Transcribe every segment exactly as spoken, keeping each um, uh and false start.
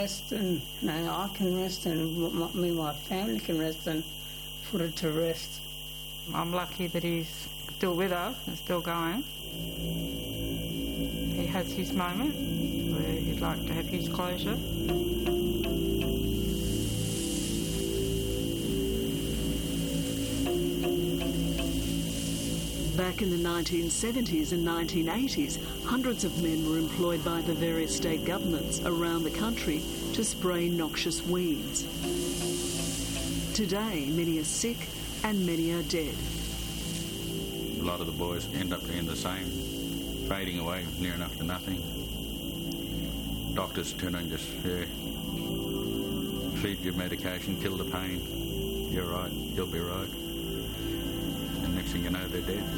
Rest and no, I can rest and my, me and my family can rest and put it to rest. I'm lucky that he's still with us and still going. He has his moment where he'd like to have his closure. Back in the nineteen seventies and nineteen eighties, hundreds of men were employed by the various state governments around the country to spray noxious weeds. Today, many are sick and many are dead. A lot of the boys end up being the same, fading away near enough to nothing. Doctors turn and just, yeah, feed your medication, kill the pain. You're right, you'll be right. And next thing you know, they're dead.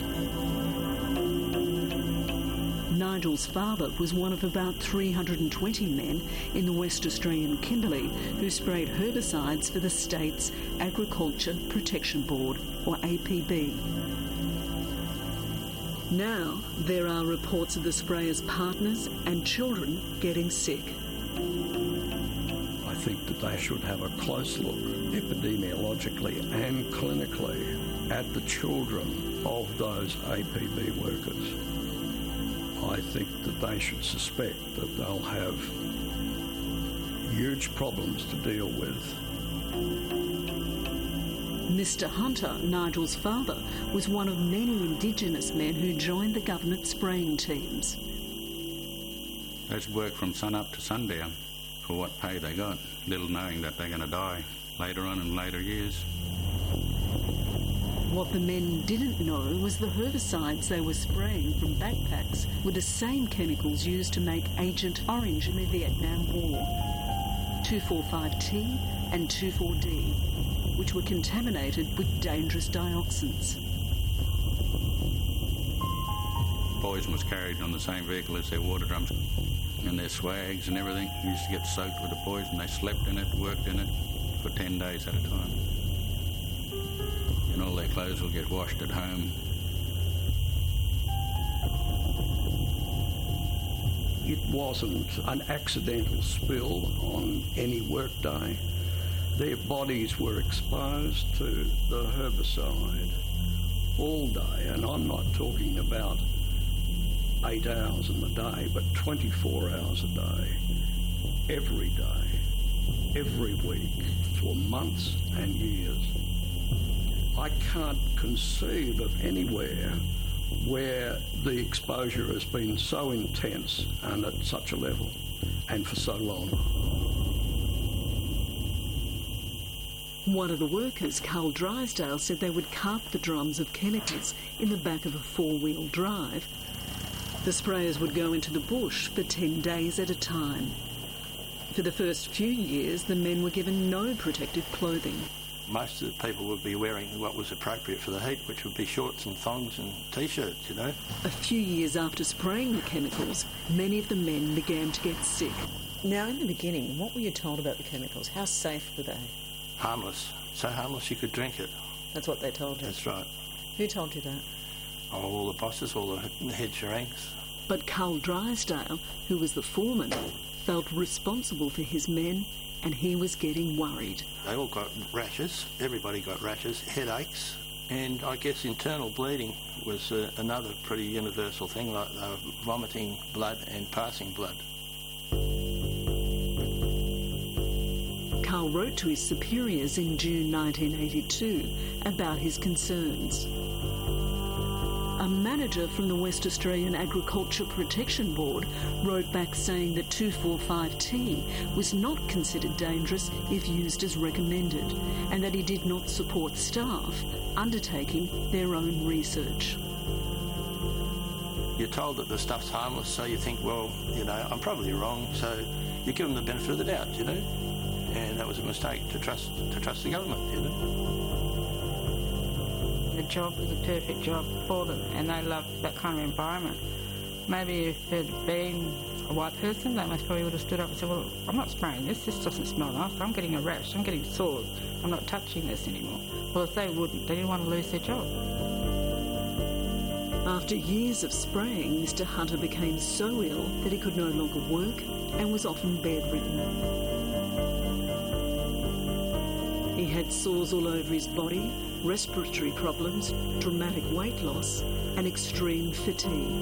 Nigel's father was one of about three hundred twenty men in the West Australian Kimberley who sprayed herbicides for the state's Agriculture Protection Board, or A P B. Now there are reports of the sprayers' partners and children getting sick. I think that they should have a close look, epidemiologically and clinically, at the children of those A P B workers. I think that they should suspect that they'll have huge problems to deal with. Mister Hunter, Nigel's father, was one of many Indigenous men who joined the government spraying teams. They just work from sun up to sundown for what pay they got, little knowing that they're going to die later on in later years. What the men didn't know was the herbicides they were spraying from backpacks were the same chemicals used to make Agent Orange in the Vietnam War, two forty-five T and two four D, which were contaminated with dangerous dioxins. Poison was carried on the same vehicle as their water drums and their swags and everything. They used to get soaked with the poison. They slept in it, worked in it for ten days at a time. And all their clothes will get washed at home. It wasn't an accidental spill on any work day. Their bodies were exposed to the herbicide all day, and I'm not talking about eight hours in the day, but twenty-four hours a day, every day, every week, for months and years. I can't conceive of anywhere where the exposure has been so intense and at such a level and for so long. One of the workers, Carl Drysdale, said they would cart the drums of chemicals in the back of a four-wheel drive. The sprayers would go into the bush for ten days at a time. For the first few years, the men were given no protective clothing. Most of the people would be wearing what was appropriate for the heat, which would be shorts and thongs and T-shirts, you know. A few years after spraying the chemicals, many of the men began to get sick. Now, in the beginning, what were you told about the chemicals? How safe were they? Harmless. So harmless you could drink it. That's what they told you? That's right. Who told you that? Oh, all the bosses, all the head sherinks. But Carl Drysdale, who was the foreman, felt responsible for his men, and he was getting worried. They all got rashes, everybody got rashes, headaches, and I guess internal bleeding was uh, another pretty universal thing, like they were vomiting blood and passing blood. Carl wrote to his superiors in June nineteen eighty-two about his concerns. A manager from the West Australian Agriculture Protection Board wrote back saying that two forty-five T was not considered dangerous if used as recommended, and that he did not support staff undertaking their own research. You're told that the stuff's harmless, so you think, well, you know, I'm probably wrong, so you give them the benefit of the doubt, you know? And that was a mistake to trust to trust the government, you know? The job was a perfect job for them, and they loved that kind of environment. Maybe if it had been a white person, they most probably would have stood up and said, well, I'm not spraying this, this doesn't smell nice, I'm getting a rash, I'm getting sores, I'm not touching this anymore. Well, if they wouldn't, they didn't want to lose their job. After years of spraying, Mister Hunter became so ill that he could no longer work and was often bedridden. He had sores all over his body, respiratory problems, dramatic weight loss and extreme fatigue.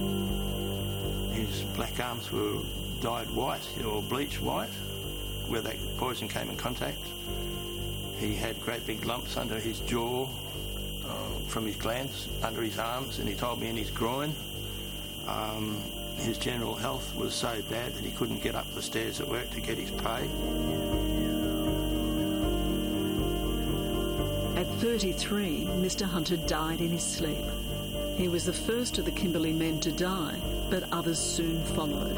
His black arms were dyed white or bleached white where that poison came in contact. He had great big lumps under his jaw uh, from his glands, under his arms, and he told me in his groin. Um, his general health was so bad that he couldn't get up the stairs at work to get his pay. At thirty-three, Mister Hunter died in his sleep. He was the first of the Kimberley men to die, but others soon followed.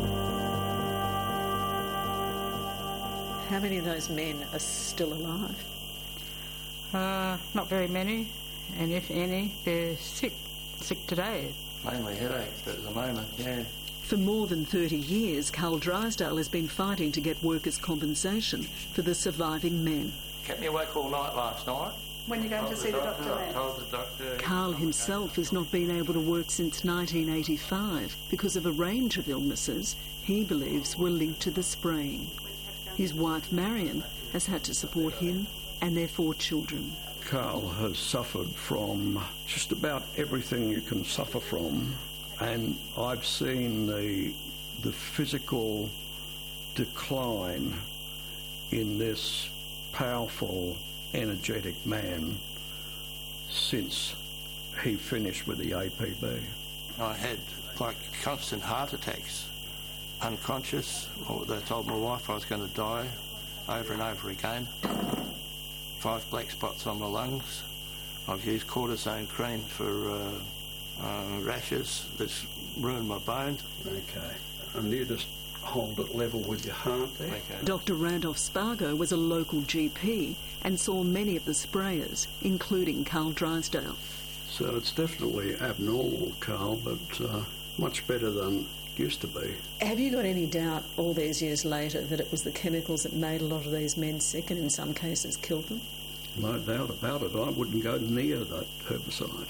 How many of those men are still alive? Uh, not very many, and if any, they're sick, sick today. Mainly headaches at the moment, yeah. For more than thirty years, Carl Drysdale has been fighting to get workers' compensation for the surviving men. Kept me awake all night last night. When are you going to see the doctor then? Told the doctor. Carl himself has not been able to work since nineteen eighty-five because of a range of illnesses he believes were linked to the spraying. His wife Marion has had to support him and their four children. Carl has suffered from just about everything you can suffer from, and I've seen the the physical decline in this powerful, energetic man since he finished with the A P B. I had like constant heart attacks, unconscious, or they told my wife I was going to die over and over again. Five black spots on my lungs. I've used cortisone cream for uh, uh, rashes that's ruined my bones. Okay, and you just hold it level with your heart there. Okay. Doctor Randolph Spargo was a local G P and saw many of the sprayers, including Carl Drysdale. So it's definitely abnormal, Carl, but uh, much better than it used to be. Have you got any doubt all these years later that it was the chemicals that made a lot of these men sick and in some cases killed them? No doubt about it. I wouldn't go near that herbicide.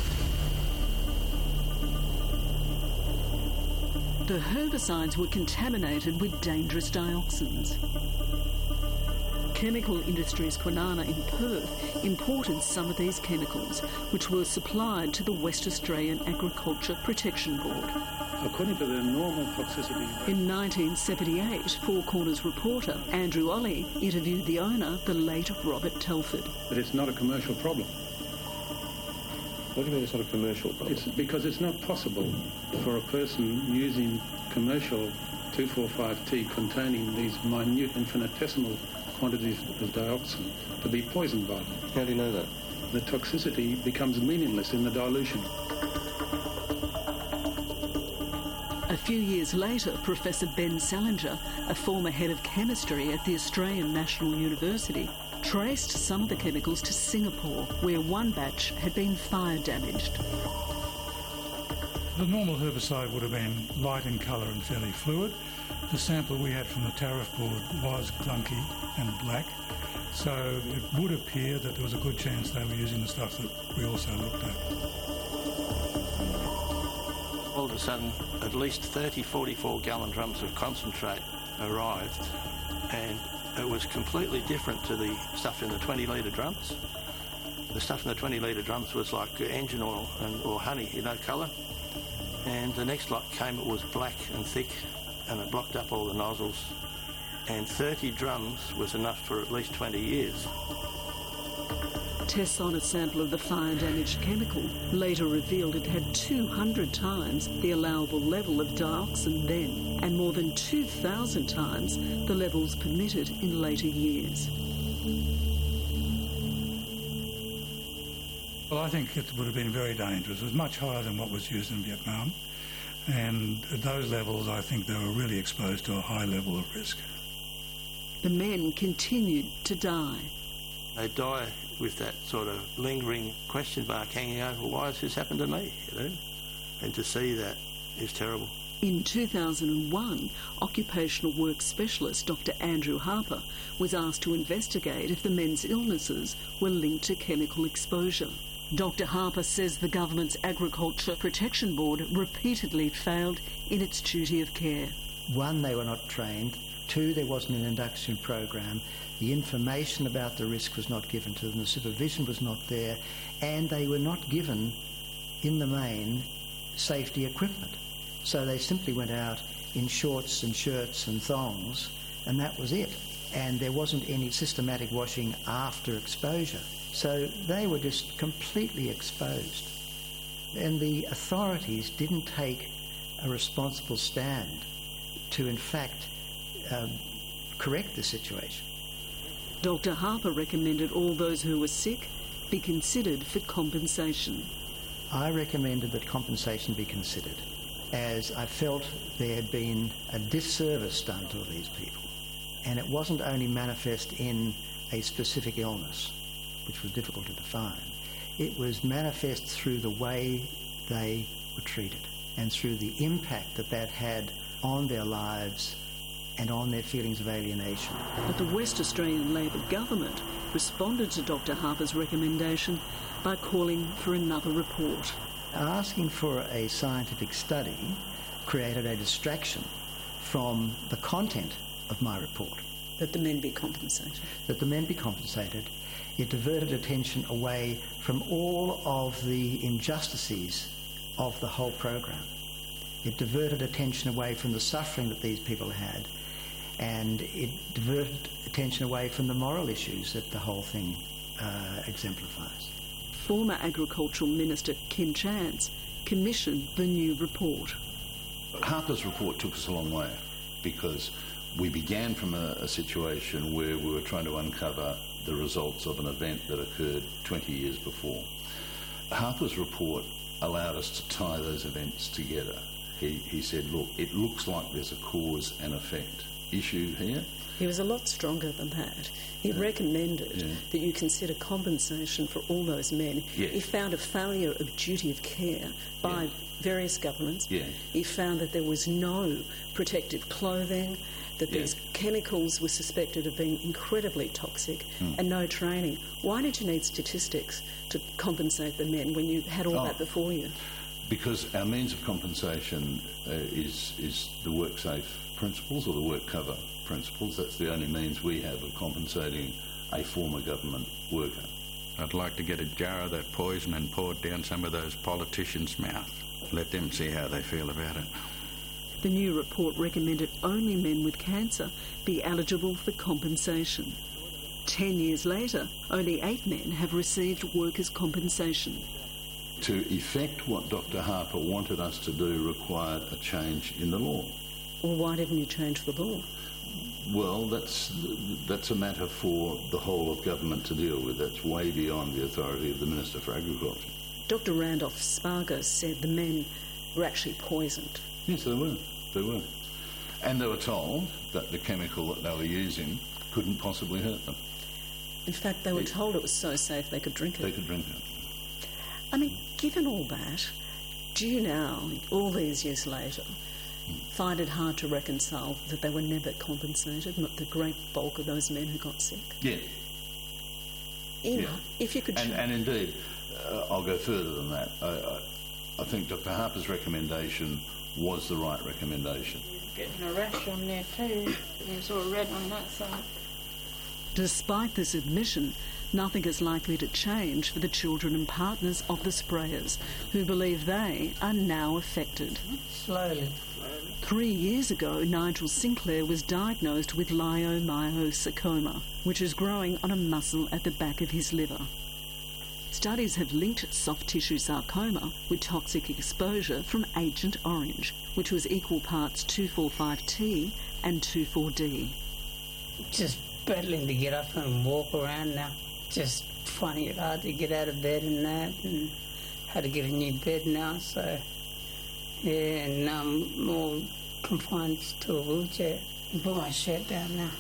The herbicides were contaminated with dangerous dioxins. Chemical Industries Kwinana in Perth imported some of these chemicals, which were supplied to the West Australian Agriculture Protection Board. According to the normal toxicity... In nineteen seventy-eight, Four Corners reporter Andrew Olley interviewed the owner, the late Robert Telford. But it's not a commercial problem. What do you mean it's not a commercial problem? It's because it's not possible for a person using commercial two four five T containing these minute infinitesimal quantities of dioxin to be poisoned by them. How do you know that? The toxicity becomes meaningless in the dilution. A few years later, Professor Ben Salinger, a former head of chemistry at the Australian National University, traced some of the chemicals to Singapore, where one batch had been fire damaged. The normal herbicide would have been light in colour and fairly fluid. The sample we had from the tariff board was clunky and black, so it would appear that there was a good chance they were using the stuff that we also looked at. All of a sudden, at least thirty forty-four gallon drums of concentrate arrived, and it was completely different to the stuff in the twenty litre drums. The stuff in the twenty litre drums was like engine oil and, or honey, you know, colour. And the next lot came, it was black and thick, and it blocked up all the nozzles. And thirty drums was enough for at least twenty years. Tests on a sample of the fire-damaged chemical later revealed it had two hundred times the allowable level of dioxin then, and more than two thousand times the levels permitted in later years. Well, I think it would have been very dangerous. It was much higher than what was used in Vietnam, and at those levels I think they were really exposed to a high level of risk. The men continued to die. They die with that sort of lingering question mark hanging over, why has this happened to me, you know? And to see that is terrible. In two thousand one, occupational work specialist Doctor Andrew Harper was asked to investigate if the men's illnesses were linked to chemical exposure. Doctor Harper says the government's Agriculture Protection Board repeatedly failed in its duty of care. One, they were not trained. Two, there wasn't an induction program. The information about the risk was not given to them. The supervision was not there. And they were not given, in the main, safety equipment. So they simply went out in shorts and shirts and thongs, and that was it. And there wasn't any systematic washing after exposure. So they were just completely exposed. And the authorities didn't take a responsible stand to, in fact, um, correct the situation. Doctor Harper recommended all those who were sick be considered for compensation. I recommended that compensation be considered, as I felt there had been a disservice done to these people. And it wasn't only manifest in a specific illness, which was difficult to define. It was manifest through the way they were treated and through the impact that that had on their lives and on their feelings of alienation. But the West Australian Labor government responded to Doctor Harper's recommendation by calling for another report. Asking for a scientific study created a distraction from the content of my report. That the men be compensated. That the men be compensated. It diverted attention away from all of the injustices of the whole program. It diverted attention away from the suffering that these people had, and it diverted attention away from the moral issues that the whole thing uh, exemplifies. Former Agricultural Minister Kim Chance commissioned the new report. Harper's report took us a long way, because we began from a, a situation where we were trying to uncover the results of an event that occurred twenty years before. Harper's report allowed us to tie those events together. He, he said, look, it looks like there's a cause and effect issue here. He was a lot stronger than that. He yeah. recommended yeah. that you consider compensation for all those men. Yes. He found a failure of duty of care by yeah. various governments. Yeah. He found that there was no protective clothing, that yeah. these chemicals were suspected of being incredibly toxic, mm. and no training. Why did you need statistics to compensate the men when you had all oh, that before you? Because our means of compensation uh, is, is the WorkSafe principles or the WorkCover principles. That's the only means we have of compensating a former government worker. I'd like to get a jar of that poison and pour it down some of those politicians' mouth. Let them see how they feel about it. The new report recommended only men with cancer be eligible for compensation. Ten years later, only eight men have received workers' compensation. To effect what Doctor Harper wanted us to do required a change in the law. Well, why didn't you change the law? Well, that's that's a matter for the whole of government to deal with. That's way beyond the authority of the Minister for Agriculture. Doctor Randolph Spargo said the men were actually poisoned. Yes, they were. They were. And they were told that the chemical that they were using couldn't possibly hurt them. In fact, they were it, told it was so safe they could drink it. They could drink it. I mean, given all that, do you now, all these years later, mm. find it hard to reconcile that they were never compensated, not the great bulk of those men who got sick? Yeah. In, yeah. If you could... And, and indeed, uh, I'll go further than that. I, I, I think Doctor Harper's recommendation was the right recommendation. Getting a rash on there too. There's all red on that side. Despite this admission, nothing is likely to change for the children and partners of the sprayers, who believe they are now affected. Slowly, slowly. Three years ago, Nigel Sinclair was diagnosed with leiomyosarcoma, which is growing on a muscle at the back of his liver. Studies have linked soft tissue sarcoma with toxic exposure from Agent Orange, which was equal parts two forty-five T and two four D. Just battling to get up and walk around now. Just finding it hard to get out of bed and that, and had to get a new bed now, so yeah, and now I'm more confined to a wheelchair. And put my shirt down now.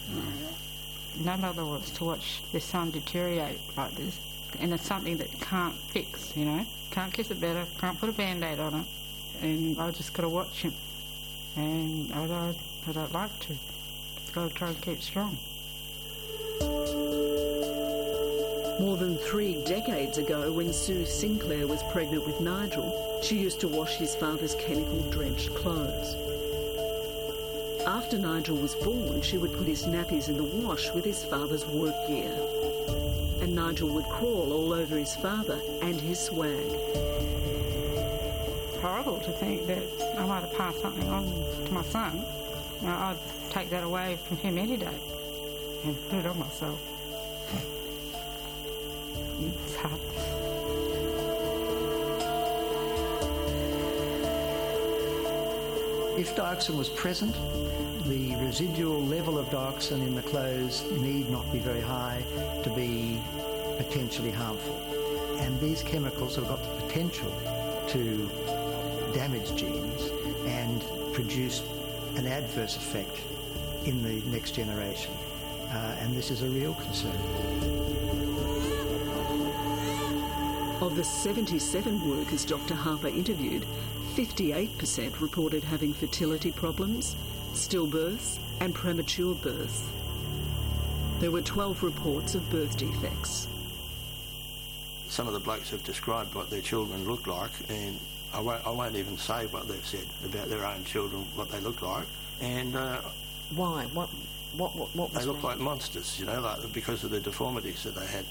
Mm. No mother wants to watch their son deteriorate like this, and it's something that can't fix, you know. Can't kiss it better, can't put a band-aid on it, and I just got to watch him, and I don't, I don't like to. Just got to try and keep strong. More than three decades ago, when Sue Sinclair was pregnant with Nigel, she used to wash his father's chemical-drenched clothes. After Nigel was born, she would put his nappies in the wash with his father's work gear. And Nigel would crawl all over his father and his swag. Horrible to think that I might have passed something on to my son. You know, I'd take that away from him any day and put it on myself. It's hard. If dioxin was present, the residual level of dioxin in the clothes need not be very high to be potentially harmful. And these chemicals have got the potential to damage genes and produce an adverse effect in the next generation. Uh, and this is a real concern. Of the seventy-seven workers Doctor Harper interviewed, fifty-eight percent reported having fertility problems, stillbirths and premature births. There were twelve reports of birth defects. Some of the blokes have described what their children look like, and I won't, I won't even say what they've said about their own children, what they look like. And uh, why? What? What? What? What was they look wrong? like monsters, you know, like because of the deformities that they had.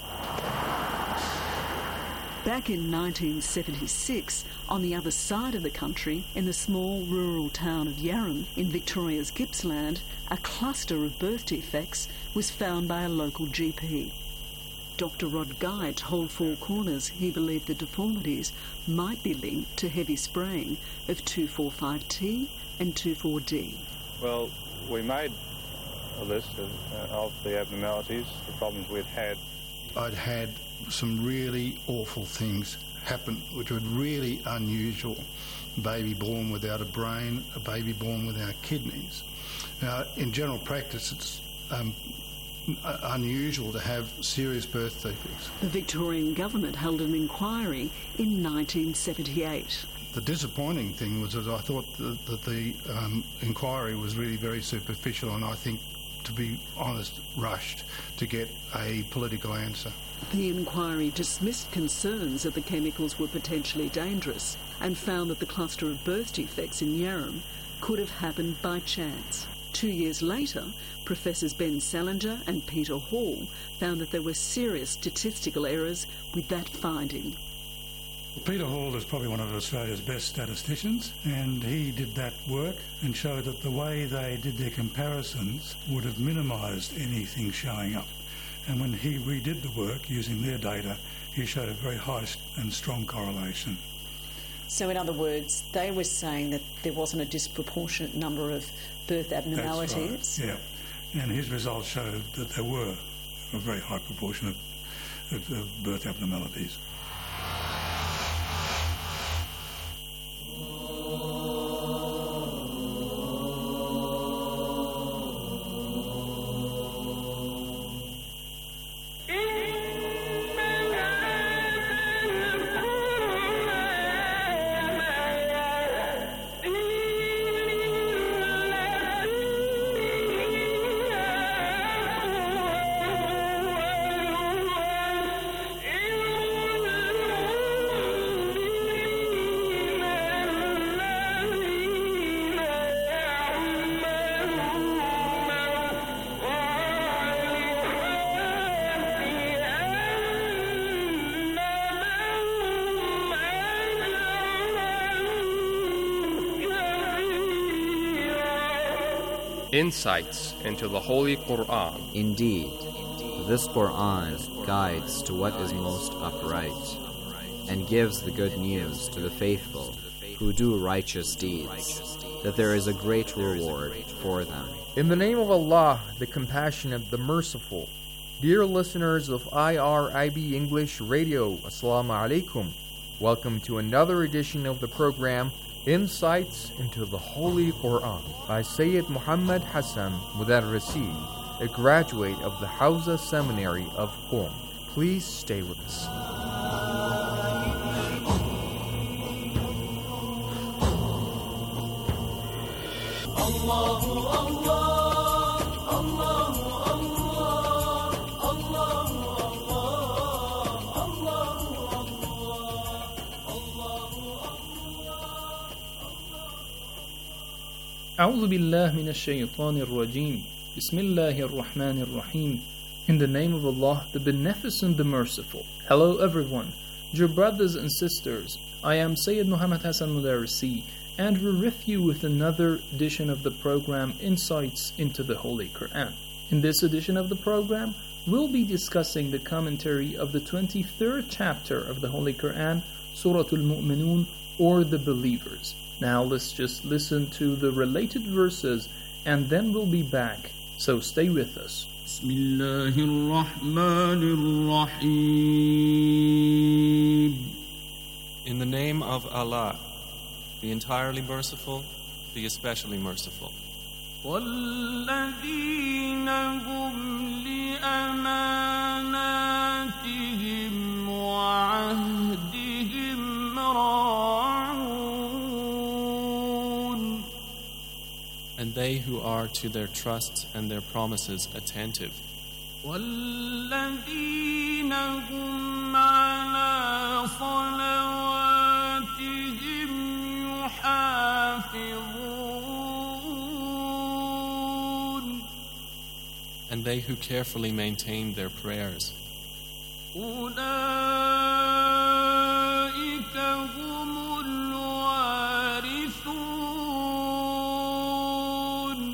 Back in nineteen seventy-six, on the other side of the country, in the small rural town of Yarram in Victoria's Gippsland, a cluster of birth defects was found by a local G P. Doctor Rod Guy told Four Corners he believed the deformities might be linked to heavy spraying of two forty-five T and two four D. Well, we made a list of, uh, of the abnormalities, the problems we'd had. I'd had some really awful things happen, which were really unusual. A baby born without a brain, a baby born without kidneys. Now, in general practice, it's um, unusual to have serious birth defects. The Victorian government held an inquiry in nineteen seventy-eight. The disappointing thing was that I thought that, that the um, inquiry was really very superficial, and I think, to be honest, rushed to get a political answer. The inquiry dismissed concerns that the chemicals were potentially dangerous and found that the cluster of birth defects in Yarram could have happened by chance. Two years later, Professors Ben Salinger and Peter Hall found that there were serious statistical errors with that finding. Peter Hall is probably one of Australia's best statisticians, and he did that work and showed that the way they did their comparisons would have minimised anything showing up. And when he redid the work using their data, he showed a very high and strong correlation. So in other words, they were saying that there wasn't a disproportionate number of birth abnormalities? That's right, yeah. And his results showed that there were a very high proportion of, of, of birth abnormalities. Insights into the Holy Quran. Indeed, this Quran guides to what is most upright and gives the good news to the faithful who do righteous deeds, that there is a great reward for them. In the name of Allah, the Compassionate, the Merciful. Dear listeners of I R I B English Radio, Assalamu alaikum. Welcome to another edition of the program Insights into the Holy Quran by Sayyid Muhammad Hassan Mudarrisi, a graduate of the Hawza Seminary of Qom. Please stay with us. Allahu Allah, Allahu Allah, Allahu Allah. أعوذ بالله من الشيطان الرجيم. بسم الله الرحمن الرحيم. In the name of Allah, the Beneficent, the Merciful. Hello everyone, dear brothers and sisters. I am Sayyid Muhammad Hassan Mudarisi, and we're with you with another edition of the program Insights into the Holy Quran. In this edition of the program, we'll be discussing the commentary of the twenty-third chapter of the Holy Quran, Surah Al-Mu'minun, or the Believers. Now let's just listen to the related verses and then we'll be back. So stay with us. In the name of Allah, the entirely merciful, the especially merciful. والذين هم لأماناتهم وعهدهم راعون. And they who are to their trusts and their promises attentive. والذين هم على صلواتهم يحافظون. And they who carefully maintain their prayers. أولئك هم الوارثون.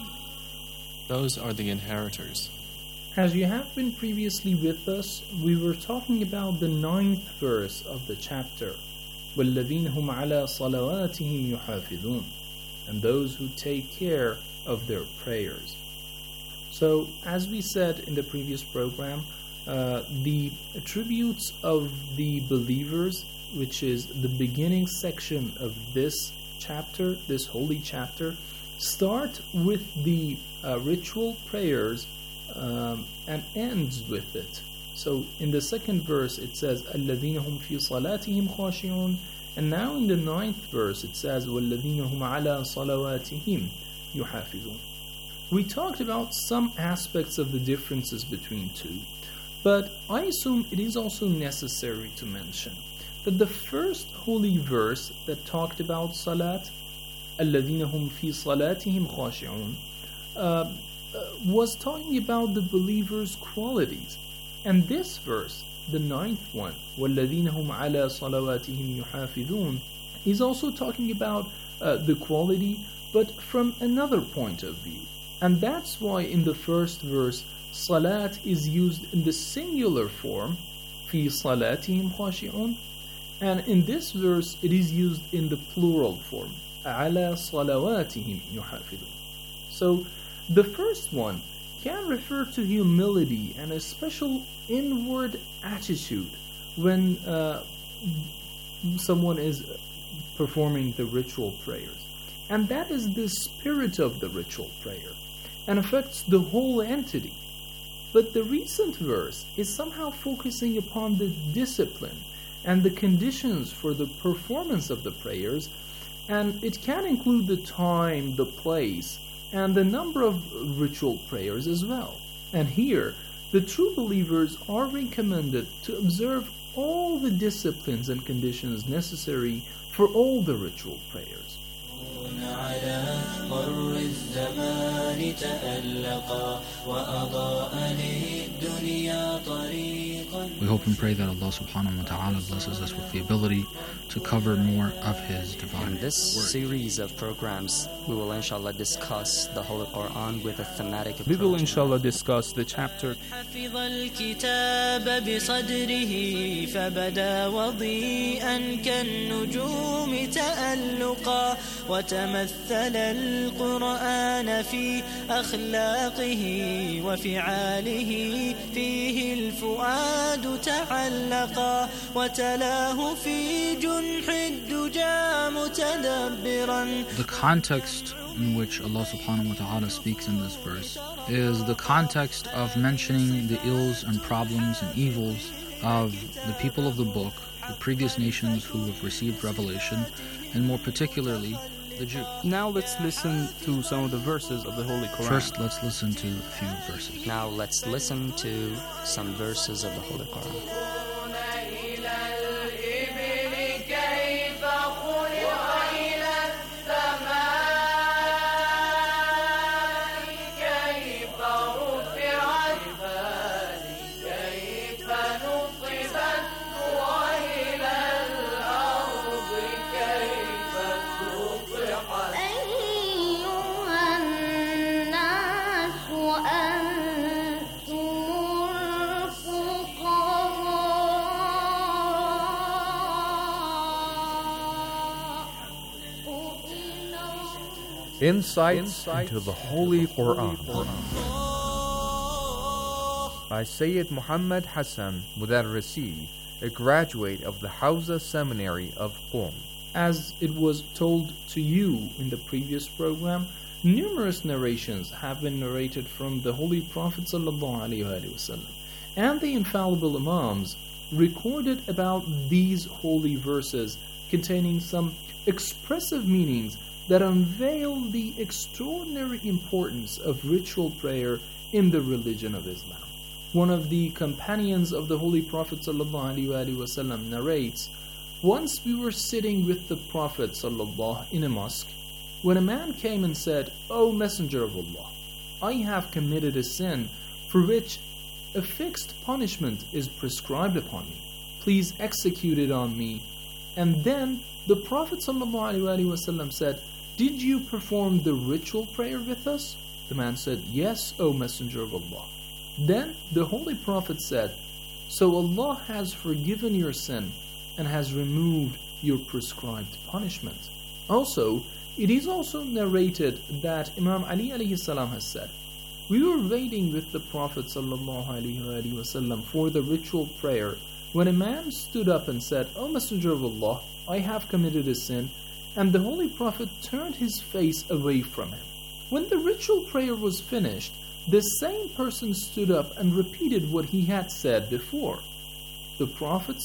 Those are the inheritors. As you have been previously with us, we were talking about the ninth verse of the chapter, وَالَّذِينَ هُمْ عَلَى صَلَوَاتِهِمْ يُحَافِظُونَ, and those who take care of their prayers. So, as we said in the previous program, uh, the attributes of the believers, which is the beginning section of this chapter, this holy chapter, start with the uh, ritual prayers um, and ends with it. So in the second verse it says الَّذِينَ هُمْ فِي صَلَاتِهِمْ خَاشِعُونَ, and now in the ninth verse it says وَالَّذِينَ هُمْ عَلَى صَلَوَاتِهِمْ يُحَافِظُونَ. We talked about some aspects of the differences between two, but I assume it is also necessary to mention that the first holy verse that talked about salat, الَّذِينَ هُمْ فِي صَلَاتِهِمْ خَاشِعُونَ, uh, was talking about the believers' qualities. And this verse, the ninth one, وَالَّذِينَ هُمْ عَلَى صَلَوَاتِهِمْ يُحَافِظُونَ, is also talking about uh, the quality, but from another point of view. And that's why in the first verse, salat is used in the singular form, فِي صَلَاتِهِمْ خَاشِعُونَ, and in this verse it is used in the plural form, عَلَى صَلَوَاتِهِمْ يُحَافِظُونَ. So the first one can refer to humility and a special inward attitude when uh, someone is performing the ritual prayers. And that is the spirit of the ritual prayer and affects the whole entity. But the recent verse is somehow focusing upon the discipline and the conditions for the performance of the prayers, and it can include the time, the place, and the number of ritual prayers as well. And here, the true believers are recommended to observe all the disciplines and conditions necessary for all the ritual prayers. We hope and pray that Allah subhanahu wa ta'ala blesses us with the ability to cover more of His divine In this word. series of programs, we will inshallah discuss the Holy Quran with a thematic approach. We will inshallah discuss the chapter حفظ الكتاب بصدره فبدا وضيئا كالنجوم تألقا وتمثل القرآن في أخلاقه وفعاله فيه الفؤاد تعلقا وتلاه في جنح الدجى متدبرا. The context in which Allah subhanahu wa ta'ala speaks in this verse is the context of mentioning the ills and problems and evils of the people of the book, the previous nations who have received revelation, and more particularly the Jews. Now let's listen to some of the verses of the Holy Quran. First, let's listen to a few verses. Now let's listen to some verses of the Holy Quran. Insights into the Holy Quran by Sayyid Muhammad Hassan Mudarrisi, a graduate of the Hawza Seminary of Qom. As it was told to you in the previous program, numerous narrations have been narrated from the Holy Prophet ﷺ and the infallible Imams recorded about these holy verses containing some expressive meanings that unveil the extraordinary importance of ritual prayer in the religion of Islam. One of the companions of the Holy Prophet ﷺ narrates, "Once we were sitting with the Prophet ﷺ in a mosque, when a man came and said, 'O Messenger of Allah, I have committed a sin for which a fixed punishment is prescribed upon me. Please execute it on me.' And then the Prophet ﷺ said, 'Did you perform the ritual prayer with us?' The man said, 'Yes, O Messenger of Allah.' Then the Holy Prophet said, 'So Allah has forgiven your sin and has removed your prescribed punishment.' Also, it is also narrated that Imam Ali alayhi salam has said, 'We were waiting with the Prophet ﷺ for the ritual prayer when a man stood up and said, "O Messenger of Allah, I have committed a sin," and the Holy Prophet turned his face away from him. When the ritual prayer was finished, the same person stood up and repeated what he had said before. The Prophet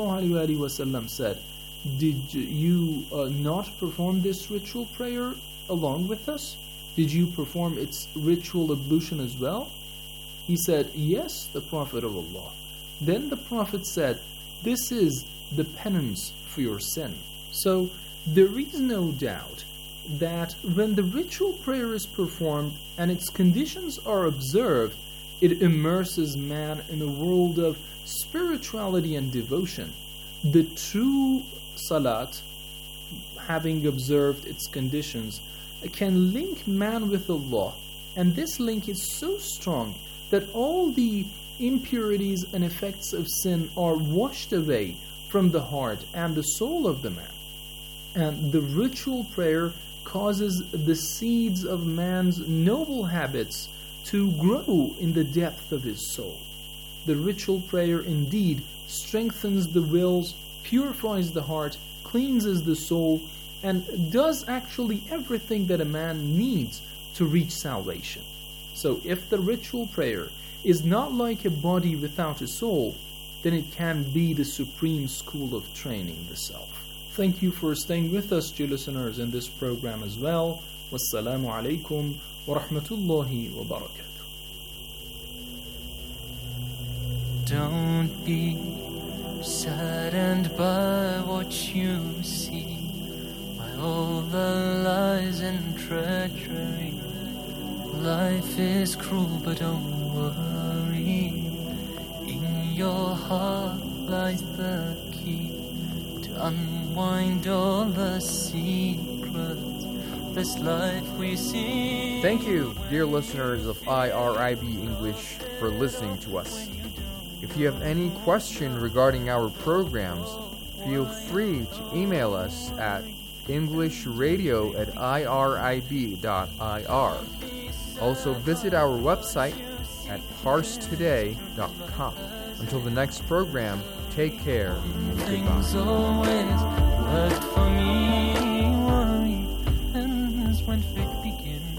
ﷺ said, "Did you uh, not perform this ritual prayer along with us? Did you perform its ritual ablution as well?" He said, "Yes, the Prophet of Allah." Then the Prophet said, "This is the penance for your sin." So there is no doubt that when the ritual prayer is performed and its conditions are observed, it immerses man in a world of spirituality and devotion. The true salat, having observed its conditions, can link man with Allah, and this link is so strong that all the impurities and effects of sin are washed away from the heart and the soul of the man. And the ritual prayer causes the seeds of man's noble habits to grow in the depth of his soul. The ritual prayer indeed strengthens the wills, purifies the heart, cleanses the soul, and does actually everything that a man needs to reach salvation. So if the ritual prayer is not like a body without a soul, then it can be the supreme school of training the self. Thank you for staying with us, dear listeners, in this program as well. Wassalamu alaikum wa rahmatullahi wa barakatuh. Don't be saddened by what you see, by all the lies and treachery. Life is cruel, but don't worry. In your heart lies the key to unwind all the secrets of this life we see. Thank you, dear listeners of I R I B English, for listening to us. If you have any question regarding our programs, feel free to email us at englishradio at irib dot I R. Also visit our website at parse today dot com. Until the next program, take care and Things goodbye. always worked for me. Worry ends when faith begins.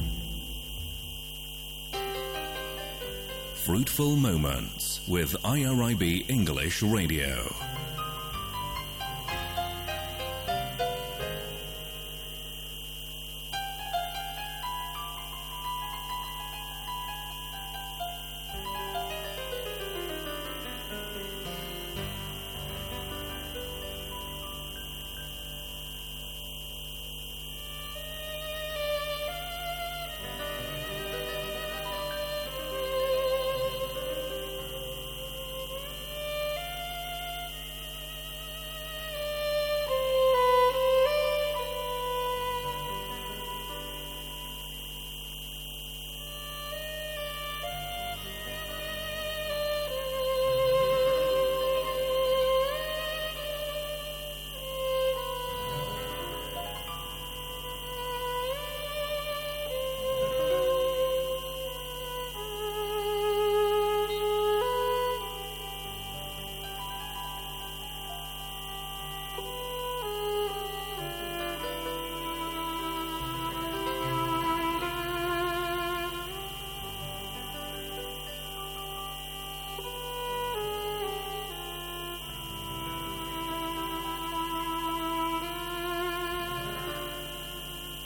Fruitful Moments with I R I B English Radio.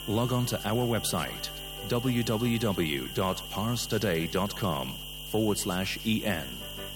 log on to our website www.parstoday.com forward slash en.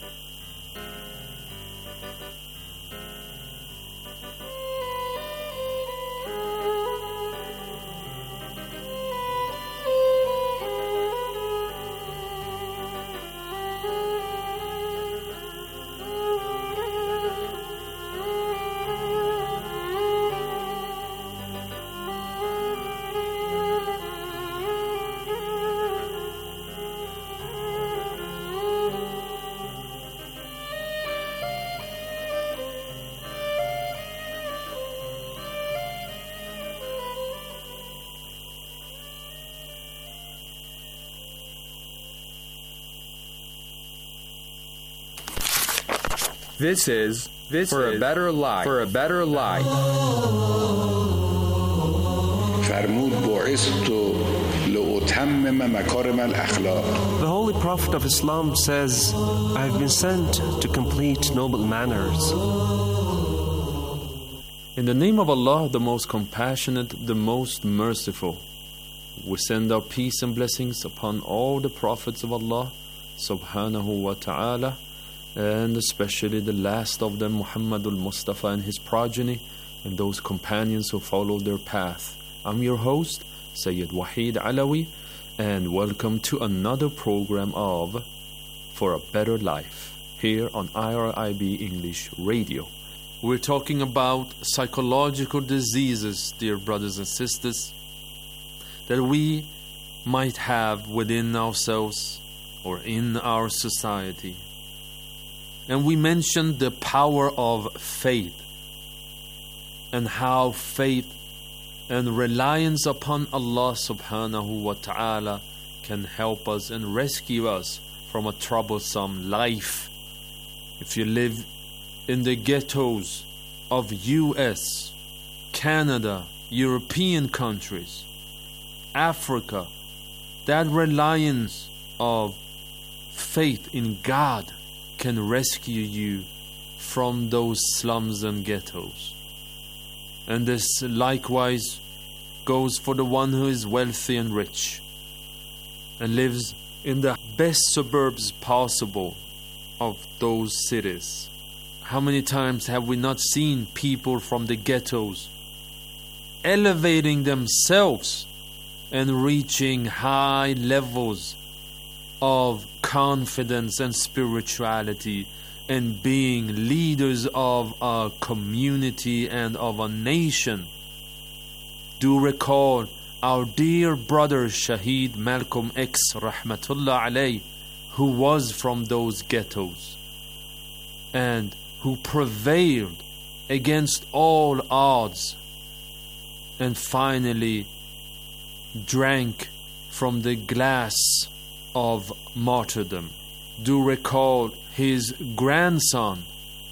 This is this for is a better life. For a better life. فرمود بعثت لأتمم مكارم الأخلاق. The Holy Prophet of Islam says, I have been sent to complete noble manners. In the name of Allah, the most compassionate, the most merciful, we send our peace and blessings upon all the prophets of Allah, subhanahu wa ta'ala, and especially the last of them, Muhammadul Mustafa and his progeny, and those companions who followed their path. I'm your host, Sayyid Wahid Alawi, and welcome to another program of For a Better Life, here on I R I B English Radio. We're talking about psychological diseases, dear brothers and sisters, that we might have within ourselves or in our society. And we mentioned the power of faith and how faith and reliance upon Allah subhanahu wa ta'ala can help us and rescue us from a troublesome life. If you live in the ghettos of U S, Canada, European countries, Africa, that reliance of faith in God can rescue you from those slums and ghettos. And this likewise goes for the one who is wealthy and rich and lives in the best suburbs possible of those cities. How many times have we not seen people from the ghettos elevating themselves and reaching high levels of confidence and spirituality and being leaders of a community and of a nation? Do recall our dear brother Shaheed Malcolm X rahmatullah alayh, who was from those ghettos and who prevailed against all odds and finally drank from the glass of martyrdom. Do recall his grandson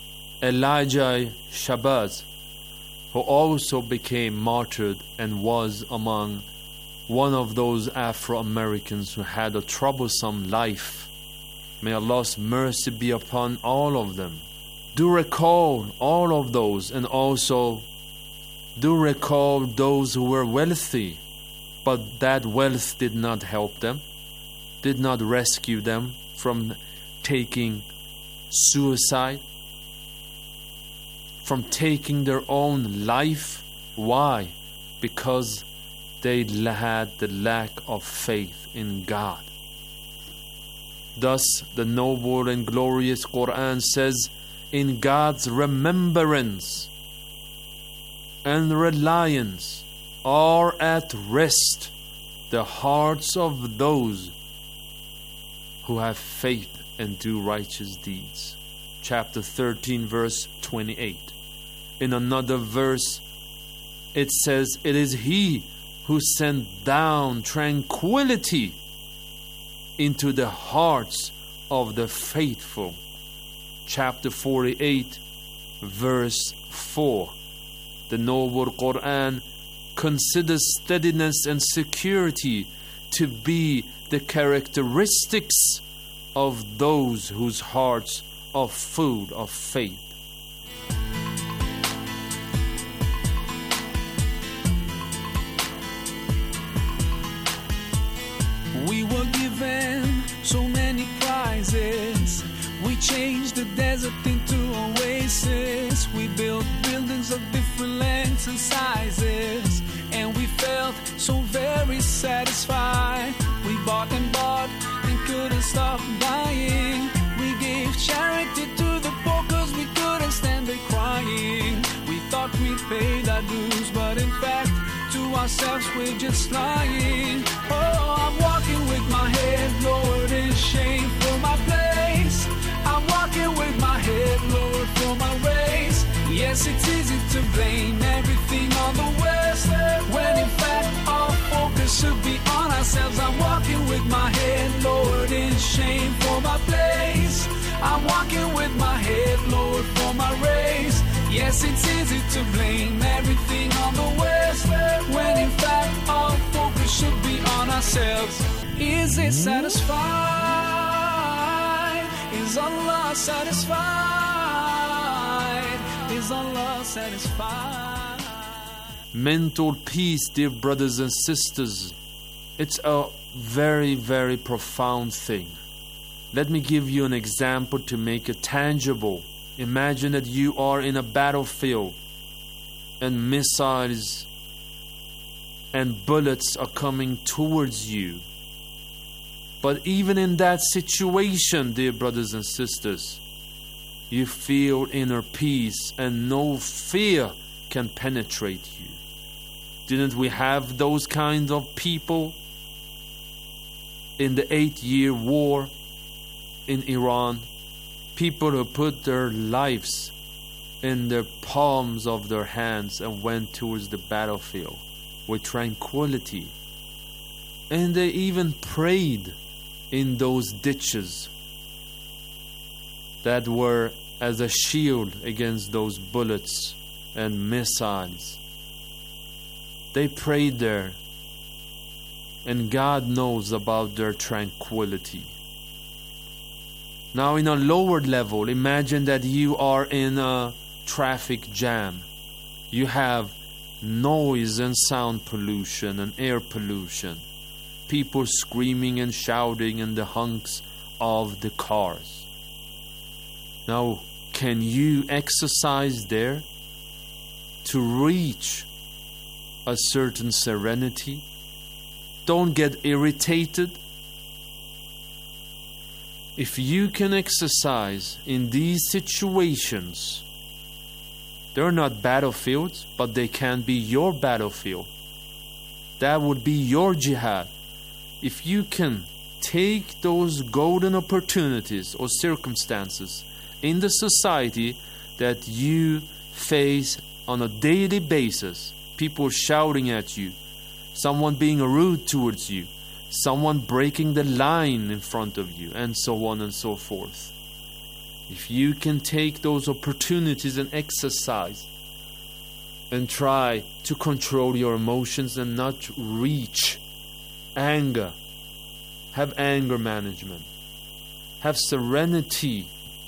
Elijah Shabazz, who also became martyred and was among one of those Afro-Americans who had a troublesome life. May Allah's mercy be upon all of them. Do recall all of those, and also do recall those who were wealthy, but that wealth did not help them, did not rescue them from taking suicide, from taking their own life. Why? Because they had the lack of faith in God. Thus, the noble and glorious Quran says, in God's remembrance and reliance are at rest the hearts of those who have faith and do righteous deeds. Chapter thirteen, verse twenty-eight. In another verse, it says, it is He who sent down tranquility into the hearts of the faithful. Chapter forty-eight, verse four. The noble Quran considers steadiness and security to be the characteristics of those whose hearts are full of faith. given so many prizes. We changed the desert into oasis. We built buildings of different lengths and sizes, and we felt so very satisfied. We bought and bought and couldn't stop buying. We gave charity to the poor cause we couldn't stand the crying. We thought we paid our dues, but in fact to ourselves we're just lying. Oh, I'm walking with my head lowered in shame for my place. I'm walking with my head lowered for my race. Yes, it's easy to blame everything on the West, when in fact our focus should be on ourselves. I'm walking with my head lowered in shame for my place. I'm walking with my head lowered for my race. Yes, it's easy to blame everything on the West, when in fact our focus should be on ourselves. Is it satisfied? Is Allah satisfied? Is Allah satisfied? Mental peace, dear brothers and sisters, it's a very, very profound thing. Let me give you an example to make it tangible. Imagine that you are in a battlefield and missiles and bullets are coming towards you. But even in that situation, dear brothers and sisters, you feel inner peace and no fear can penetrate you. Didn't we have those kinds of people in the eight-year war in Iran? People who put their lives in the palms of their hands and went towards the battlefield with tranquility. And they even prayed in those ditches that were as a shield against those bullets and missiles. They prayed there, and God knows about their tranquility. Now in a lower level, imagine that you are in a traffic jam. You have noise and sound pollution and air pollution. People screaming and shouting in the honks of the cars. Now, can you exercise there to reach a certain serenity? Don't get irritated. If you can exercise in these situations, they're not battlefields, but they can be your battlefield. That would be your jihad. If you can take those golden opportunities or circumstances in the society that you face on a daily basis, people shouting at you, someone being rude towards you, someone breaking the line in front of you, and so on and so forth. If you can take those opportunities and exercise and try to control your emotions and not reach anger, have anger management, have serenity,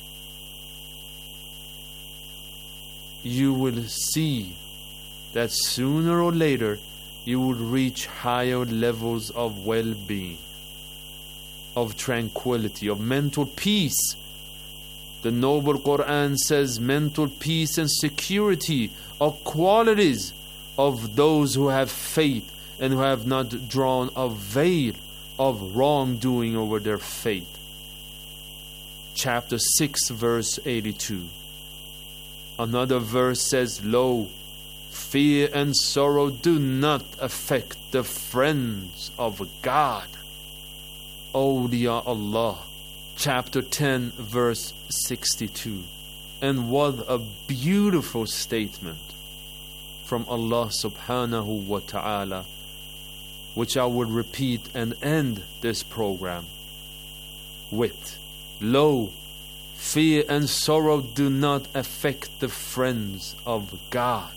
you will see that sooner or later you will reach higher levels of well-being, of tranquility, of mental peace. The noble Quran says mental peace and security are qualities of those who have faith and who have not drawn a veil of wrongdoing over their faith. Chapter six, verse eighty-two. Another verse says, Lo, fear and sorrow do not affect the friends of God. Awliya Allah. Chapter ten, verse sixty-two. And what a beautiful statement from Allah subhanahu wa ta'ala, which I will repeat and end this program with. Lo, fear and sorrow do not affect the friends of God.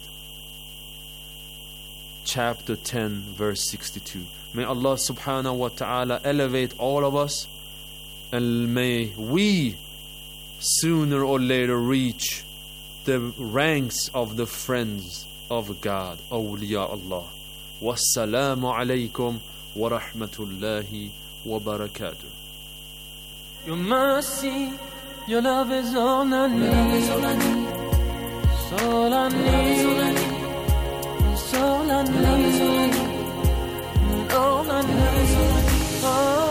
Chapter ten, verse sixty-two. May Allah subhanahu wa ta'ala elevate all of us, and may we sooner or later reach the ranks of the friends of God, awliya Allah. Wassalamu alaykum wa rahmatullahi وبركاته. Your mercy, your love is all I need. It's all I need. It's all I need. It's all I need. All I need. Oh,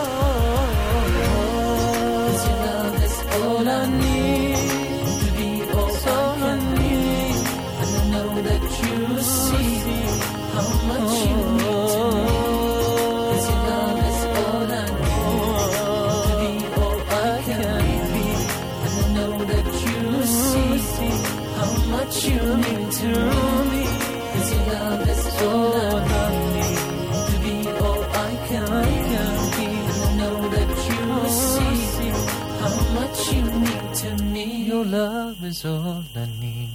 your love is all I need. To be all I need. And I know that you see how much you mean to me. Cause your love is all I need. To be all I can be. And I know that you see how much you mean to me. Cause your love is all I need. To be all I can be. And I know that you see how much you mean to me. Your love is all I need.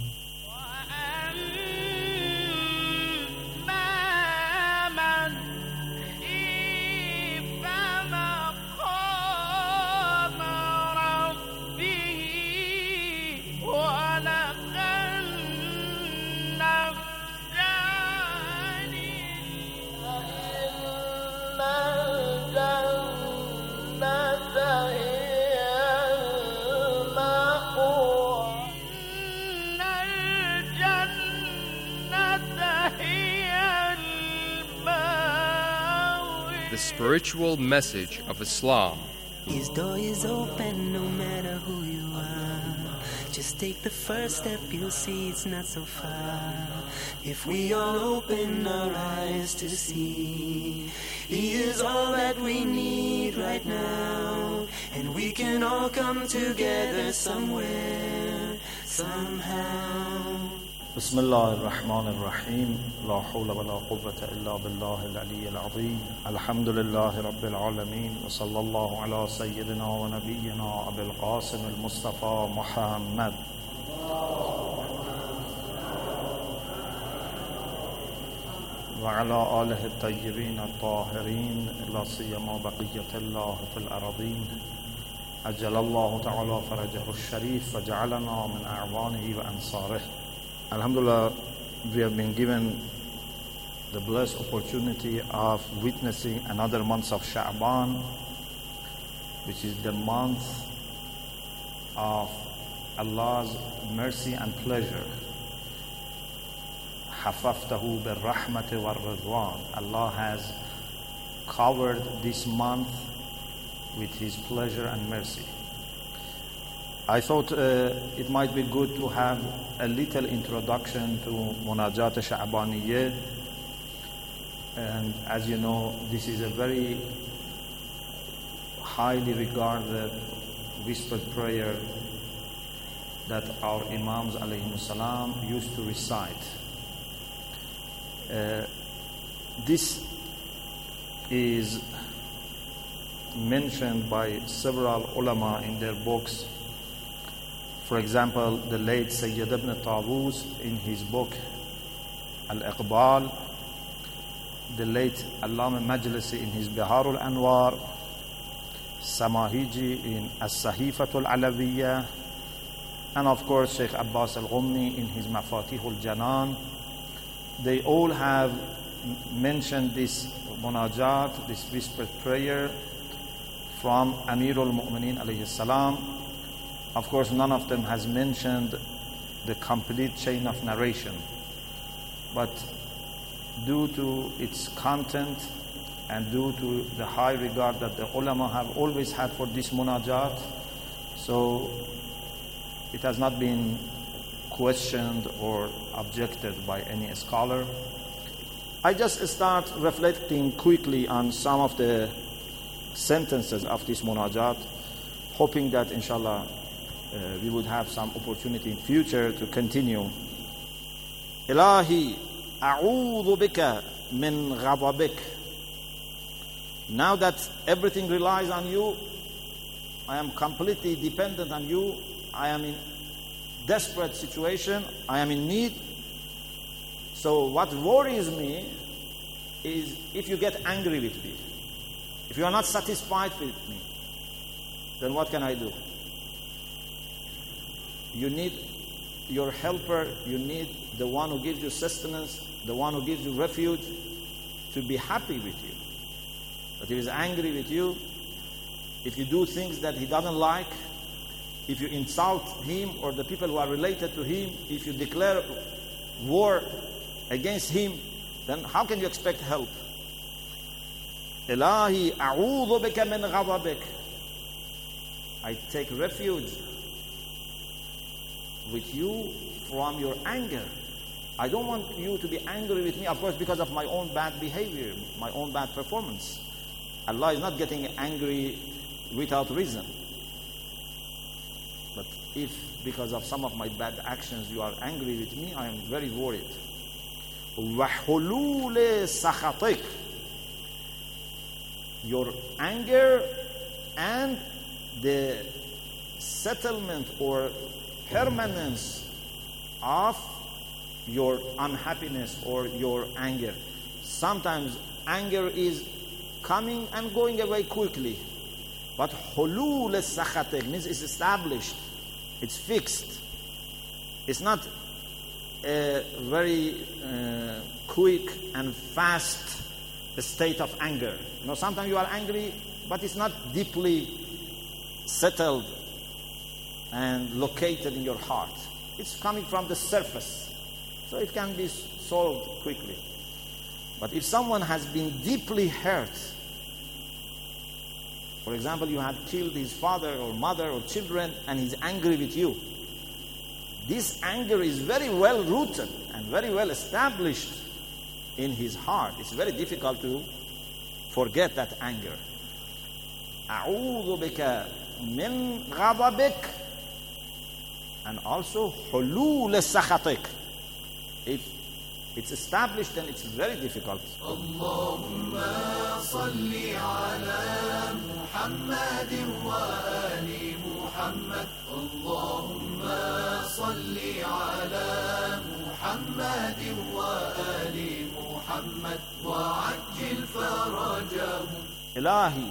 The spiritual message of Islam. His door is open no matter who you are. Just take the first step, you'll see it's not so far. If we all open our eyes to see, He is all that we need right now. And we can all come together somewhere, somehow. بسم الله الرحمن الرحيم لا حول ولا قوة إلا بالله العلي العظيم الحمد لله رب العالمين وصلى الله على سيدنا ونبينا أبي القاسم المصطفى محمد وعلى آله الطيبين الطاهرين لا سيما بقية الله في الأراضين أجل الله تعالى فرجه الشريف وجعلنا من أعوانه وأنصاره. Alhamdulillah, we have been given the blessed opportunity of witnessing another month of Sha'ban, which is the month of Allah's mercy and pleasure. حَفَفْتَهُ بِالرَّحْمَةِ وَالرِّضْوَانِ. Allah has covered this month with His pleasure and mercy. I thought uh, it might be good to have a little introduction to Munajat Sha'baniyya. And as you know, this is a very highly regarded whispered prayer that our Imams alayhimus salam used to recite. Uh, this is mentioned by several ulama in their books. For example, the late Sayyid ibn Tawus in his book Al-Iqbal, the late Allama Majlisi in his Biharul Anwar, Samahiji in As-Sahifatul Alawiyya, and of course Sheikh Abbas Al-Ghummi in his Mafatihul Janan. They all have mentioned this munajat, this whispered prayer from Amirul Mu'mineen alayhi salam. Of course, none of them has mentioned the complete chain of narration. But due to its content and due to the high regard that the ulama have always had for this munajat, so it has not been questioned or objected by any scholar. I just start reflecting quickly on some of the sentences of this munajat, hoping that inshallah Uh, we would have some opportunity in future to continue. Ilahi, a'udhu bika min ghadabik. Now that everything relies on you, I am completely dependent on you. I am in desperate situation. I am in need. So what worries me is if you get angry with me, if you are not satisfied with me, then what can I do? You need your helper, you need the one who gives you sustenance, the one who gives you refuge, to be happy with you. But if he is angry with you, if you do things that He doesn't like, if you insult Him or the people who are related to Him, if you declare war against Him, then how can you expect help? Ilahi a'udhu bika min ghadabik. I take refuge with you from your anger. I don't want you to be angry with me, of course, because of my own bad behavior, my own bad performance. Allah is not getting angry without reason. But if because of some of my bad actions you are angry with me, I am very worried. وَحُلُولِ سَخَطِكَ. Your anger and the settlement or permanence of your unhappiness or your anger. Sometimes anger is coming and going away quickly. But hulul sakhatik means it's established, it's fixed. It's not a very uh, quick and fast state of anger. You know, sometimes you are angry, but it's not deeply settled and located in your heart. It's coming from the surface, so it can be solved quickly. But if someone has been deeply hurt, for example, you have killed his father or mother or children and he's angry with you, this anger is very well rooted and very well established in his heart. It's very difficult to forget that anger. أعوذ بك من غضبك, and also حلول سخطك. If it's established, then it's very difficult. اللهم صل على محمد وآل محمد. اللهم صل على محمد وآل محمد وعجل فرجهم. إلهي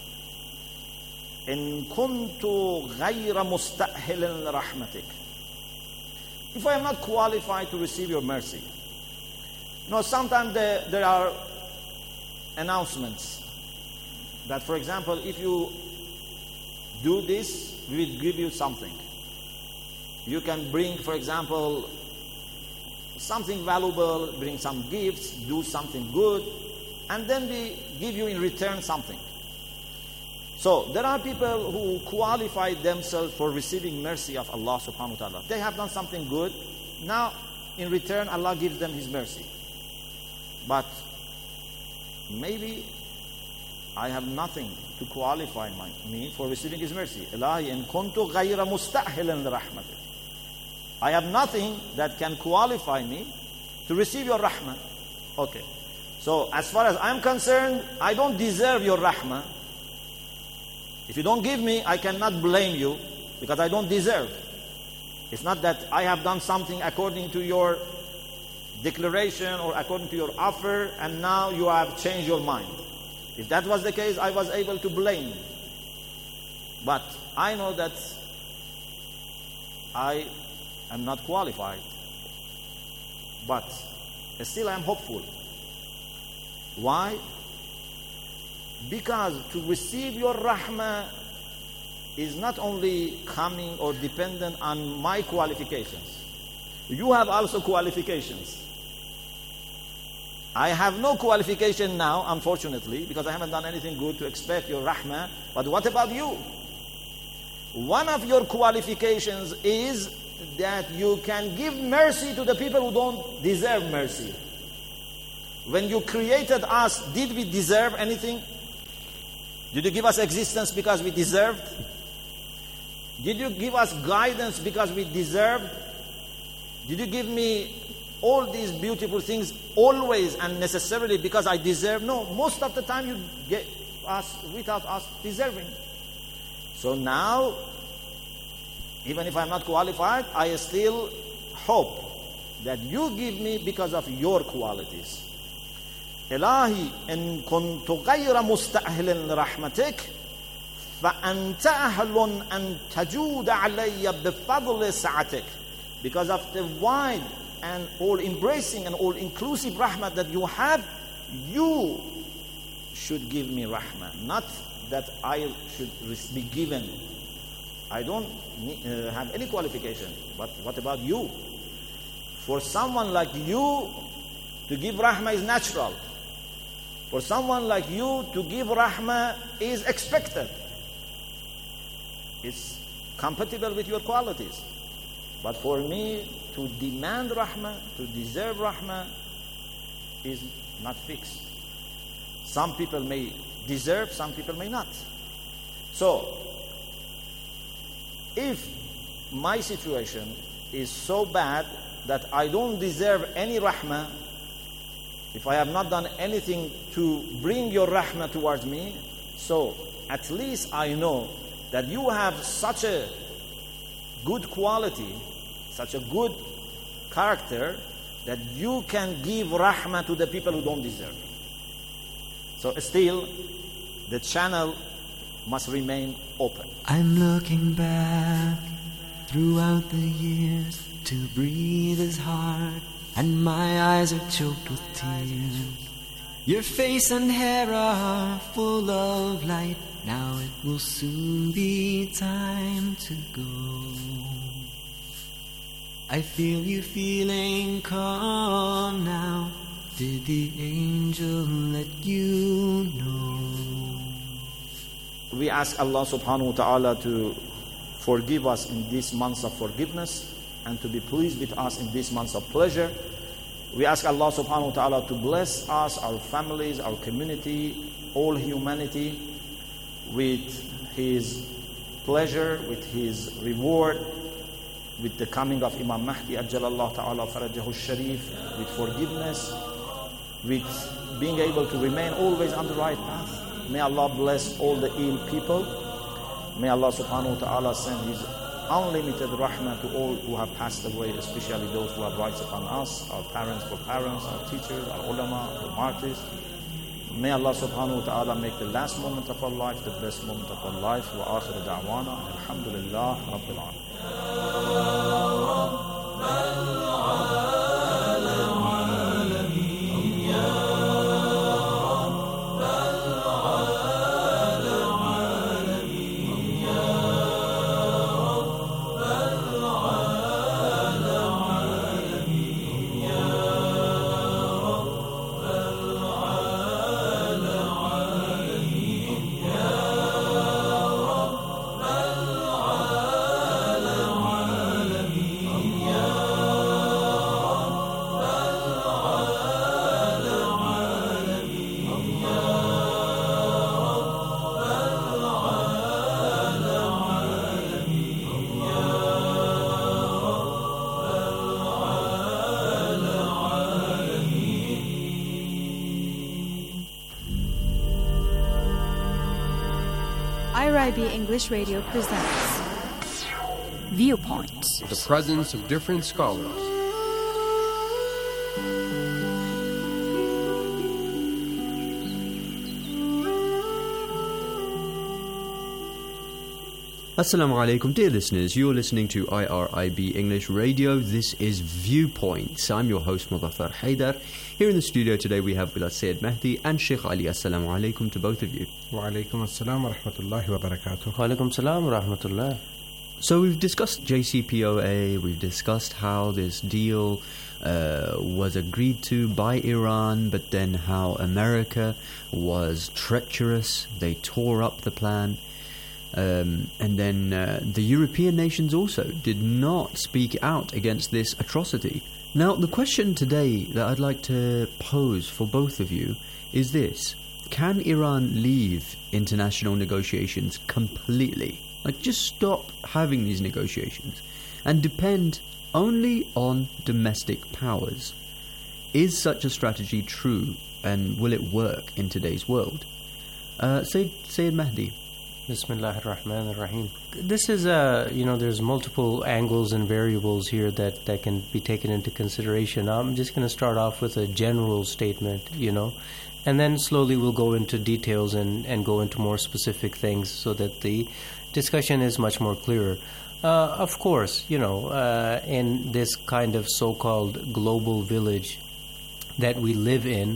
إن كنت غير مستأهل لرحمتك. If I am not qualified to receive your mercy. No, sometimes there, there are announcements that, for example, if you do this, we will give you something. You can bring, for example, something valuable, bring some gifts, do something good, and then we give you in return something. So there are people who qualify themselves for receiving mercy of Allah subhanahu wa ta'ala. They have done something good. Now, in return, Allah gives them His mercy. But maybe I have nothing to qualify my, me for receiving His mercy. Ilahi in kuntu ghayra musta'hilan rahmatik. I have nothing that can qualify me to receive your rahmah. Okay. So as far as I'm concerned, I don't deserve your rahmah. If you don't give me, I cannot blame you because I don't deserve. It's not that I have done something according to your declaration or according to your offer and now you have changed your mind. If that was the case, I was able to blame you. But I know that I am not qualified. But still I am hopeful. Why? Because to receive your rahmah is not only coming or dependent on my qualifications. You have also qualifications. I have no qualification now, unfortunately, because I haven't done anything good to expect your rahmah. But what about you? One of your qualifications is that you can give mercy to the people who don't deserve mercy. When you created us, did we deserve anything? Did you give us existence because we deserved? Did you give us guidance because we deserved? Did you give me all these beautiful things always and necessarily because I deserve? No, most of the time you get us without us deserving. So now, even if I'm not qualified, I still hope that you give me because of your qualities. إلهي إن كنت غير مستأهل لرحمتك فأنت أهل أن تجود علي بفضل سعتك. Because of the wide and all-embracing and all-inclusive rahmah that you have, you should give me rahmah, not that I should be given. I don't need, uh, have any qualification. But what about you? For someone like you to give rahmah is natural. For someone like you to give rahmah is expected. It's compatible with your qualities. But for me to demand rahmah, to deserve rahmah, is not fixed. Some people may deserve, some people may not. So, if my situation is so bad that I don't deserve any rahmah, if I have not done anything to bring your rahmah towards me, so at least I know that you have such a good quality, such a good character, that you can give rahmah to the people who don't deserve. So still, the channel must remain open. I'm looking back throughout the years. To breathe is hard, and my eyes are choked with tears. Your face and hair are full of light. Now it will soon be time to go. I feel you feeling calm now. Did the angel let you know? We ask Allah subhanahu wa ta'ala to forgive us in these months of forgiveness and to be pleased with us in these months of pleasure. We ask Allah subhanahu wa ta'ala to bless us, our families, our community, all humanity with His pleasure, with His reward, with the coming of Imam Mahdi Ajjalallahu ta'ala farajahu sharif, with forgiveness, with being able to remain always on the right path. May Allah bless all the ill people. May Allah subhanahu wa ta'ala send His unlimited rahmah to all who have passed away, especially those who have rights upon us, our parents for parents, our teachers, our ulama, our martyrs. May Allah subhanahu wa ta'ala make the last moment of our life the best moment of our life. Wa akhiru da'wana alhamdulillah rabbil I R I B English Radio presents Viewpoints. The presence of different scholars. Assalamu alaikum, dear listeners. You're listening to I R I B English Radio. This is Viewpoints. I'm your host, Mudaffar Haidar. Here in the studio today we have with us Sayyid Mahdi and Sheikh Ali. Assalamu alaikum to both of you. Wa alaikum assalam wa rahmatullahi wa barakatuh. Wa alaikum assalam wa rahmatullah. So we've discussed J C P O A, we've discussed how this deal uh, was agreed to by Iran, but then how America was treacherous. They tore up the plan. Um, and then uh, the European nations also did not speak out against this atrocity. Now, the question today that I'd like to pose for both of you is this. Can Iran leave international negotiations completely? Like, just stop having these negotiations and depend only on domestic powers? Is such a strategy true, and will it work in today's world? Uh, Sayyid, Sayyid Mahdi. Bismillah ar-Rahman ar-Rahim. This is, uh, you know, there's multiple angles and variables here that, that can be taken into consideration. I'm just going to start off with a general statement, you know, and then slowly we'll go into details and, and go into more specific things so that the discussion is much more clearer. Uh, of course, you know, uh, in this kind of so-called global village that we live in,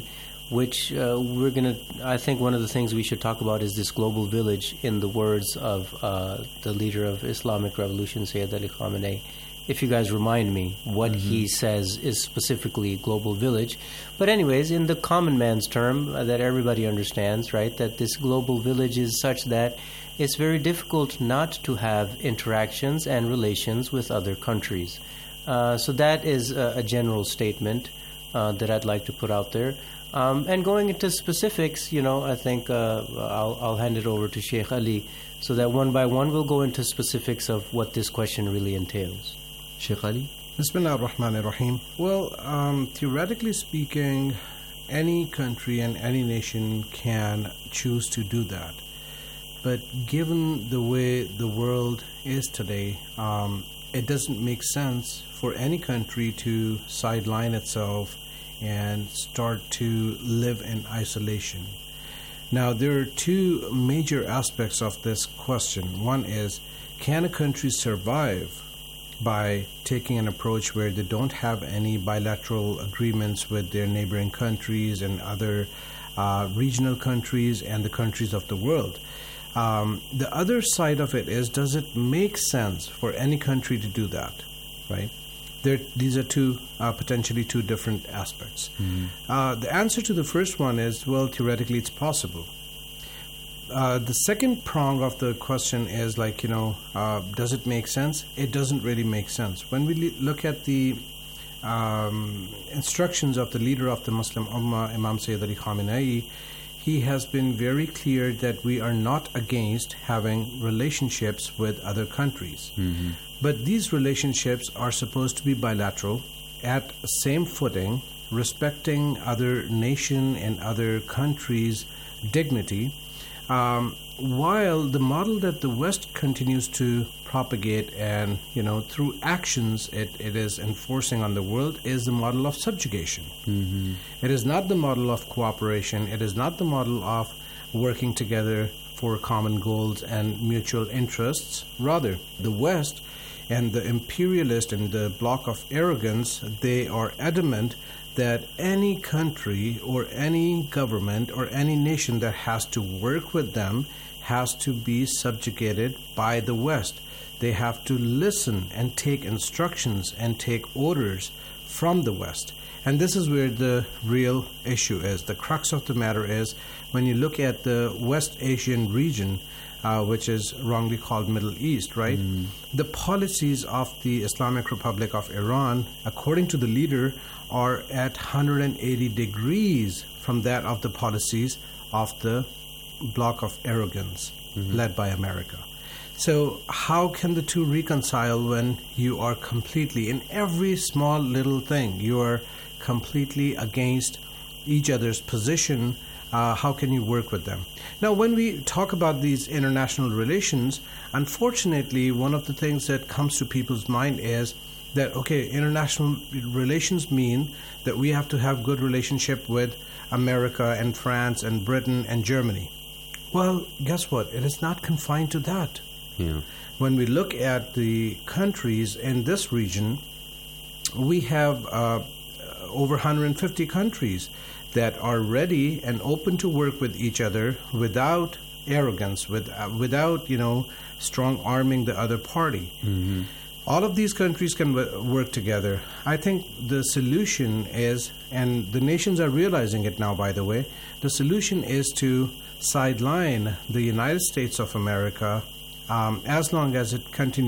which uh, we're going to, I think one of the things we should talk about is this global village, in the words of uh, the leader of Islamic Revolution, Sayyid Ali Khamenei. If you guys remind me what mm-hmm. he says is specifically global village. But anyways, in the common man's term uh, that everybody understands, right, that this global village is such that it's very difficult not to have interactions and relations with other countries. Uh, so that is a, a general statement uh, that I'd like to put out there. Um, and going into specifics, you know, I think uh, I'll, I'll hand it over to Sheikh Ali so that one by one we'll go into specifics of what this question really entails. Sheikh Ali? Bismillah ar-Rahman ar-Rahim. Well, um, theoretically speaking, any country and any nation can choose to do that. But given the way the world is today, um, it doesn't make sense for any country to sideline itself and start to live in isolation. Now, there are two major aspects of this question. One is, can a country survive by taking an approach where they don't have any bilateral agreements with their neighboring countries and other uh, regional countries and the countries of the world? Um, the other side of it is, does it make sense for any country to do that, right? There, these are two, uh, potentially two different aspects. Mm-hmm. Uh, the answer to the first one is, well, theoretically it's possible. Uh, the second prong of the question is like, you know, uh, does it make sense? It doesn't really make sense. When we le- look at the um, instructions of the leader of the Muslim Ummah, Imam Sayyid Ali Khamenei, he has been very clear that we are not against having relationships with other countries. Mm-hmm. But these relationships are supposed to be bilateral, at same footing, respecting other nation and other countries' dignity, um, while the model that the West continues to propagate and, you know, through actions it, it is enforcing on the world is the model of subjugation. Mm-hmm. It is not the model of cooperation. It is not the model of working together for common goals and mutual interests. Rather, the West and the imperialist and the block of arrogance, they are adamant that any country or any government or any nation that has to work with them has to be subjugated by the West. They have to listen and take instructions and take orders from the West. And this is where the real issue is. The crux of the matter is, when you look at the West Asian region, uh, which is wrongly called Middle East, right? Mm. The policies of the Islamic Republic of Iran, according to the leader, are at one hundred eighty degrees from that of the policies of the block of arrogance mm-hmm. led by America. So how can the two reconcile when you are completely, in every small little thing, you are completely against each other's position? Uh, how can you work with them? Now, when we talk about these international relations, unfortunately, one of the things that comes to people's mind is that, okay, international relations mean that we have to have good relationship with America and France and Britain and Germany. Well, guess what? It is not confined to that. Yeah. When we look at the countries in this region, we have uh, over one hundred fifty countries that are ready and open to work with each other without arrogance, with, uh, without, you know, strong arming the other party. Mm-hmm. All of these countries can w- work together. I think the solution is, and the nations are realizing it now, by the way, the solution is to sideline the United States of America um, as long as it continues